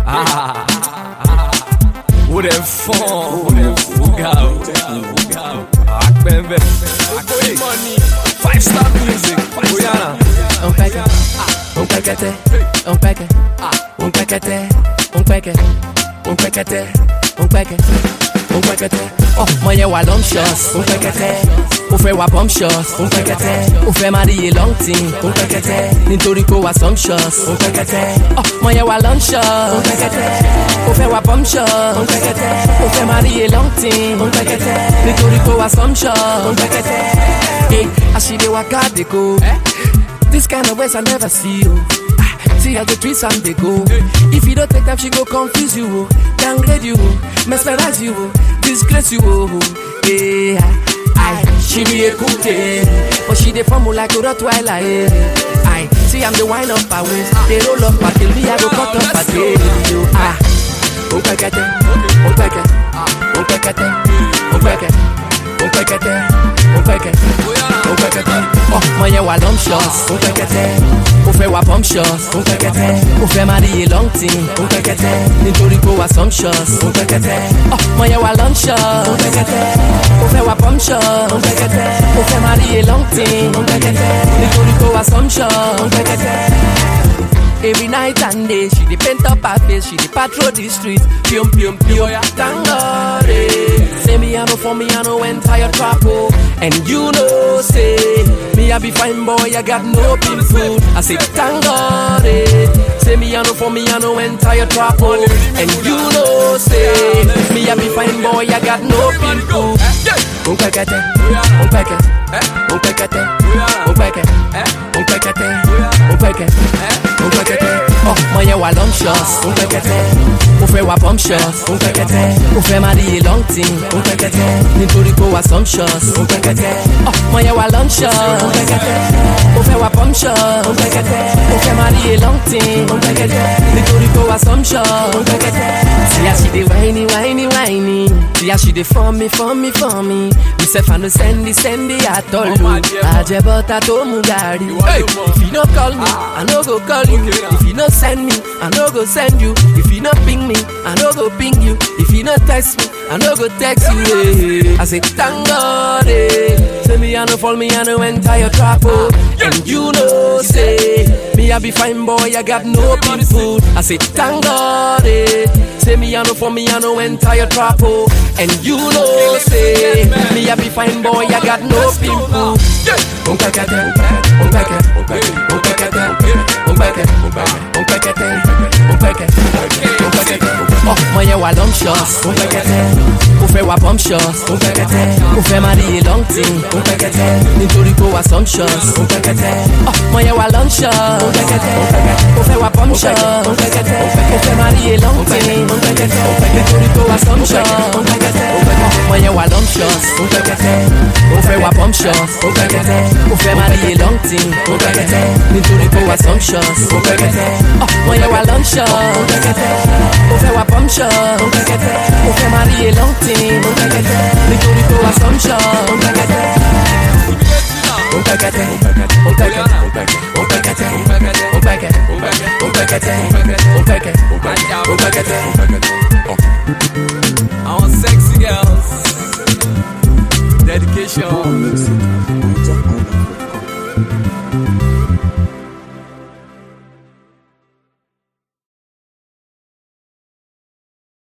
Où dem fond, Ougao. Akbembe, money, 5-star music, Oyana. Un paquet, un paquete, un paquet, un paquete, un paquet, un paquete, un paquet, un paquete. Oh, moyen wa long shots, un paquete. Ou fait wa bomb shots, un paquete. Ou fait marier long team, un paquete. Nítorí kó wa some shots, un paquete. Oh, moyen wa long shots, un paquete. Ou fait wa bomb shots, un paquete. Ou fait marier long team, un paquete. Nítorí kó wa some shots, un paquete. Hey, I see the waka they go. This kind of ways I never see you. See how the trees and they go. If you don't take time, she go confuse you, downgrade you, mesmerize you, disgrace you. Yeah, she be a cool day, but she the formula like a Rottweiler. See I'm the wine up my waist, they roll up my tail, me I go cut up my tail. Un paquete, un paquete, un paquete, un paquete, un paquete, un paquete, un paquete. Oh, moyen wa long shots, un paquete. Ou fait wa bomb shots, un paquete. Ou fait marier long team, un paquete. Nítorí kó wa some shots, un paquete. Oh, moyen wa long shots, un paquete. Ou fait wa bomb shots, un paquete. Ou fait marier long team, un paquete. Nítorí kó wa some shots, un paquete. Every night and day, she dey paint up her face, she dey patrol the street. Pium pium pium, thank God. Say me I know for me I know entire trap oh. And you know say me I be fine boy, I got no pimple. I say thank God. Say me I know for me I know entire trap oh. And you know say me I be fine boy, I got no pimple. Un paquete, un paquete, un paquete, un paquete, un paquete, un paquete, un paquete. Oh, moyen wa long shots, un paquete. Ou fait wa bomb shots, un paquete. Ou fait marier long team, un paquete. Nítorí kó wa some shots, un paquete. Oh, moyen wa long shots, un paquete. Ou fait wa bomb shots, un paquete. Ou fait marier long team, un paquete. Nítorí kó wa some shots, un paquete. See how she dey whiny, whiny, whiny. See how she dey for me, for me, for me. Myself I no send it at all. Ajebota to mugari. If you no call me, I no go call you. If you no send me, I no go send you. If you no ping me, I no go ping you. If you no text me, I no go text you. I say thank God. Say me I no fall, me I no entire trap oh. And you know say me I be fine boy, I got no pimple. I say thank God. Say me I no fall, me I no entire trap oh. And you know say me I be fine boy, I got no pimple. Un paquete, un paquete, un paquete, un paquete, un paquete, un paquete, un paquete, un paquete. Oh, moyen wa long shots, un paquete. Ou fait wa bomb shots, un paquete. Ou fait marier long team, un paquete. Nítorí kó wa some shots, un paquete. Oh, moyen wa long shots, un paquete. Ou fait wa bomb shots, un paquete. Ou fait marier long team, un paquete. Nítorí kó wa some shots, un paquete. Oh, moyen wa long shots, un paquete. Ou fait wa bomb shots, un paquete. Ou fait marier long team, un paquete. Nítorí kó wa some shots, un paquete. Oh, moyen wa long shots, un paquete. Ou fait wa bomb shots, un paquete. Ou fait marier long team, un paquete. Nítorí kó wa some shots, un paquete. Un paquete, un paquete, un paquete, un paquete, un paquete, un paquete, un paquete, un paquete, un paquete, un paquete.